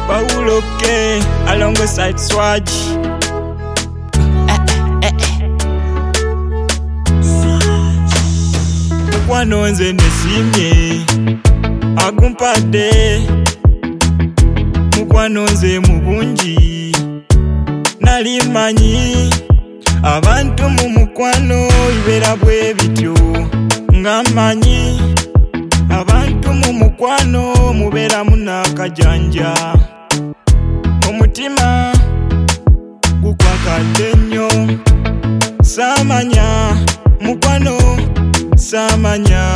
Paulo K alongside Swag. Mukwano nze nesimye agumpadde, mukwano nze mubungi nali manyi abantu mu mukwano ibera bwe bityo nga manyi abantu mu mukwano mubera munakajanja omutima gukwakadde nnyo samanya mukwano samanya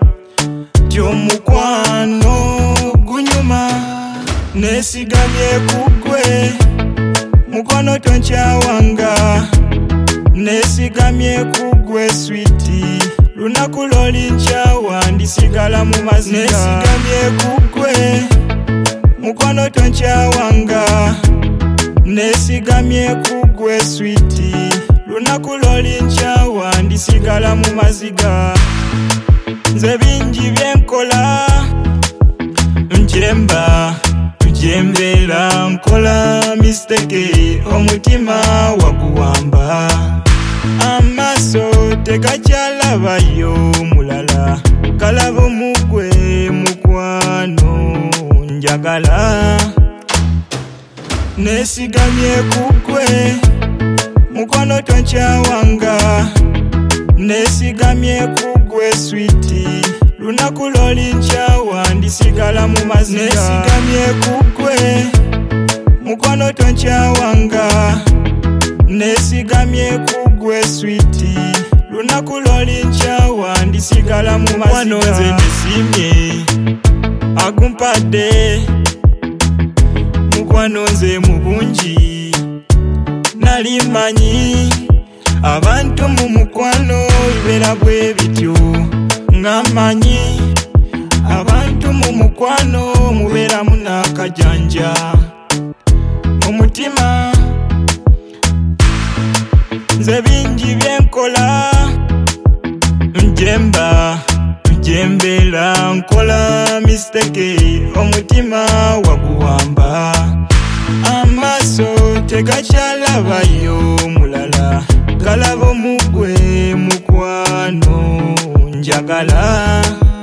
gy'omukwano gunyuma nesigamye kugwe mukwano tonkyawanga nesigamye kugwe switi lunaku loli nkyawa ndisigala mu maziga nesigamye kugwe mukwano tonkyawanga nesigamye kugwe switi lunaku loli nkyawa ndisigala mu maziga nze bingi byenkola njembera nkola mistake omutima waguwamba amaaso tegakyalabayo mulala kalabo mugwe mukwano njagala nesigamye kugwe mukwano tonkyawanga nesigamye kugwe switi lunaku loli nkyawa ndisigala mu maziga nesigamye kugwe mukwano tonkyawanga nesigamye kugwe switi lunaku loli nkyawa ndisigala mu maziga mukwano nze nesimye agumpadde, mukwano nze mubungi nali manyi abantu mu mukwano ibera bwe bityo nga manyi abantu mu mukwano mubera munakajanja omutima nze bingi byenkola njembera nkola mistake omutima waguwamba amaaso tegakyalabayo mulala kalabo mugwe mukwano njagala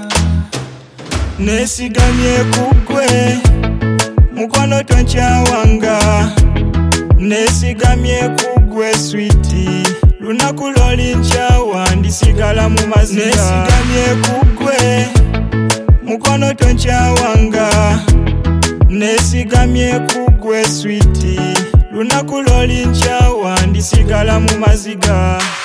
nesigamye kugwe mukwano tonkyawanga nesigamye kugwe switi lunaku loli nkyawa ndisigala mu maziga nesigamye kugwe mukwano tonkyawanga nesigamye kugwe switi lunaku loli nkyawa ndisigala mu maziga.